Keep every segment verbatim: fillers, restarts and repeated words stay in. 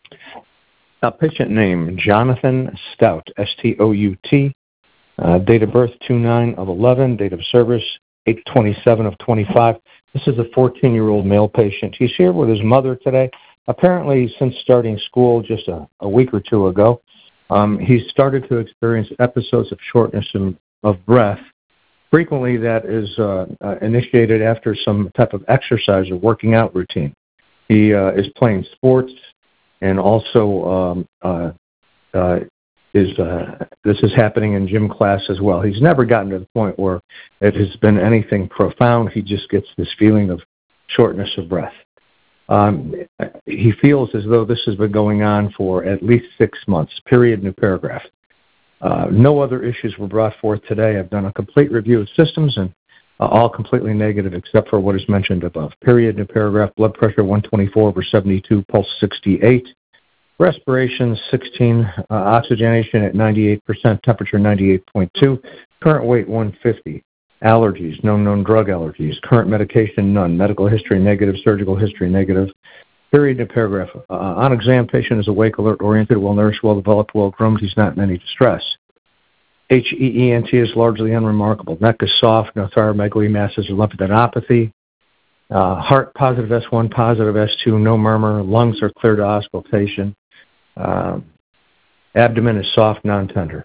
Uh, patient name, Jonathan Stout, S T O U T. Uh, date of birth, two nine of eleven. Date of service, eight twenty-seven of twenty-five. This is a fourteen-year-old male patient. He's here with his mother today. Apparently, since starting school just a, a week or two ago, um, he's started to experience episodes of shortness of breath. Frequently, that is uh, uh, initiated after some type of exercise or working out routine. He uh, is playing sports and also um, uh, uh, is uh, this is happening in gym class as well. He's never gotten to the point where it has been anything profound. He just gets this feeling of shortness of breath. Um, he feels as though this has been going on for at least six months, period, new paragraph. Uh, no other issues were brought forth today. I've done a complete review of systems and uh, all completely negative except for what is mentioned above. Period, new paragraph, blood pressure one twenty-four over seventy-two, pulse sixty-eight, respiration sixteen, uh, oxygenation at ninety-eight percent, temperature ninety-eight point two, current weight one fifty. Allergies, no known drug allergies. Current medication, none. Medical history, negative. Surgical history, negative. Period, new paragraph. Uh, on exam, patient is awake, alert, oriented, well-nourished, well-developed, well-groomed. He's not in any distress. H E E N T is largely unremarkable. Neck is soft, no thyromegaly masses or lymphadenopathy. Uh, heart positive S one, positive S two, no murmur. Lungs are clear to auscultation. Uh, abdomen is soft, non-tender.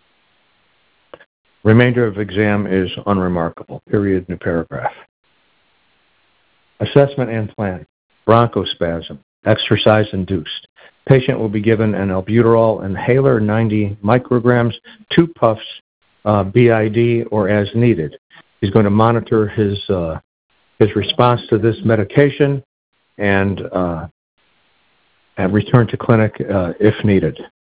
Remainder of exam is unremarkable. Period, new paragraph. Assessment and plan. Bronchospasm, exercise-induced. Patient will be given an albuterol inhaler, ninety micrograms, two puffs, uh, B I D or as needed. He's going to monitor his uh, his response to this medication and, uh, and return to clinic uh, if needed.